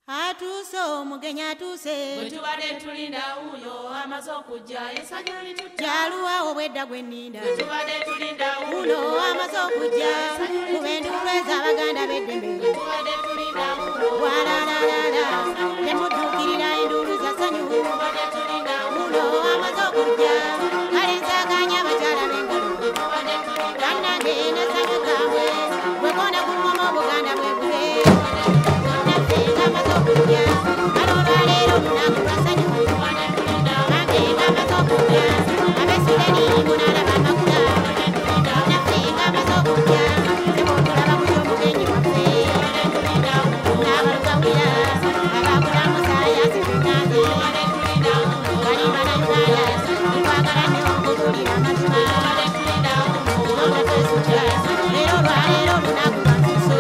Atuse omugenyi atuse bwe tubadde tulinda uyo amaze okujja essanyu litujja jaluwa obwedda gwe nninda bwe tubadde tulinda uno amaze okujja kuba enduulu ez'abaganda b'eddembe bwe tubadde tulinda uyo walalala temudduukirira enduulu za ssanyu tubadde tulinda uno amaze okujja kale nsaaganya abakyala b'engalo bwe tubadde tulinda kannange n'essanyu kaabwe bwe koona ku ngoma obuganda bwegule naffe ng'amaze okujja kale olwaleero lunaku lwa ssanyu nange ng'amaze okujja ab'esudeni munaalaba amakula naffe ng'amaze okujja sebwotulaba kuli omugenyi waffe n'abalugawira abakulamusa yazitunanze balimba na uganda tukwagala nnyo okubuulira amazima nga twesujja era olwaleero lunaku lwa nsuso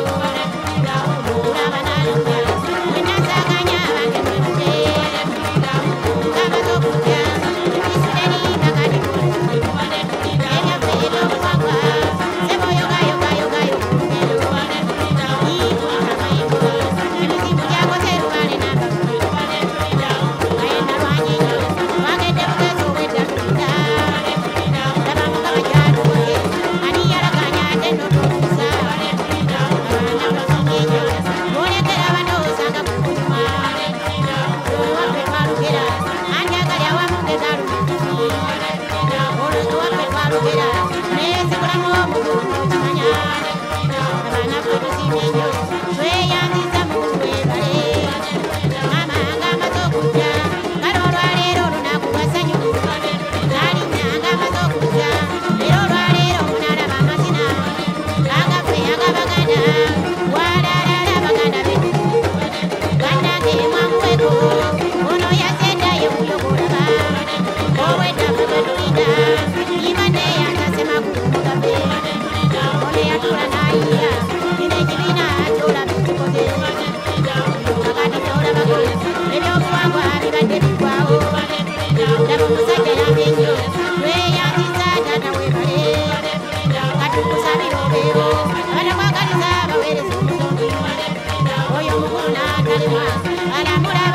tulaba nalunga wenasaaganya abange mwebute ng'amaze okujja isudeni kakati ebyaffe ebyobuwangwa seboyogayogayogayo kulugendo mayimbo emizimu gyakoze lubaale nambagulu ayenda lwanyenyo twagedde bugeezi obwedda tulinda laba mukama gyatukoye ani yalaganya ate n'otukusa abaana bulafunyenyo bwolekera bandowooza nga kukunyuma ewaffe twalugera anjagali awamu ng'enaalumitufi olwo ewaffe twalugera neyesigulamu omugulu kimanya abaana ffe tusiimye nnyo tweyanziza mu twebale mama ng'amaze okujja kale olwaleero olunaku lwa ssanyu alinnya ng'amaze okujja era olwaleero munaalaba amazina agaffe ag'abaganda walalala abaganda betu bannange mwanguweko ono yazeddayo kuyogolaba obwedda ffe twetulinda ibadde yantasemagulu mugabe ono yatula n'ayiya bino ekibiina kyolaba ekikoze kakati kyolabako ebyobuwangwa bibadde biggwawo laba omusajja yambye nnyo tweyanziza taata webale katukusabira obeewo abatakwagaliza baweereza omutongi oyo omukulu n'atalemwa alamula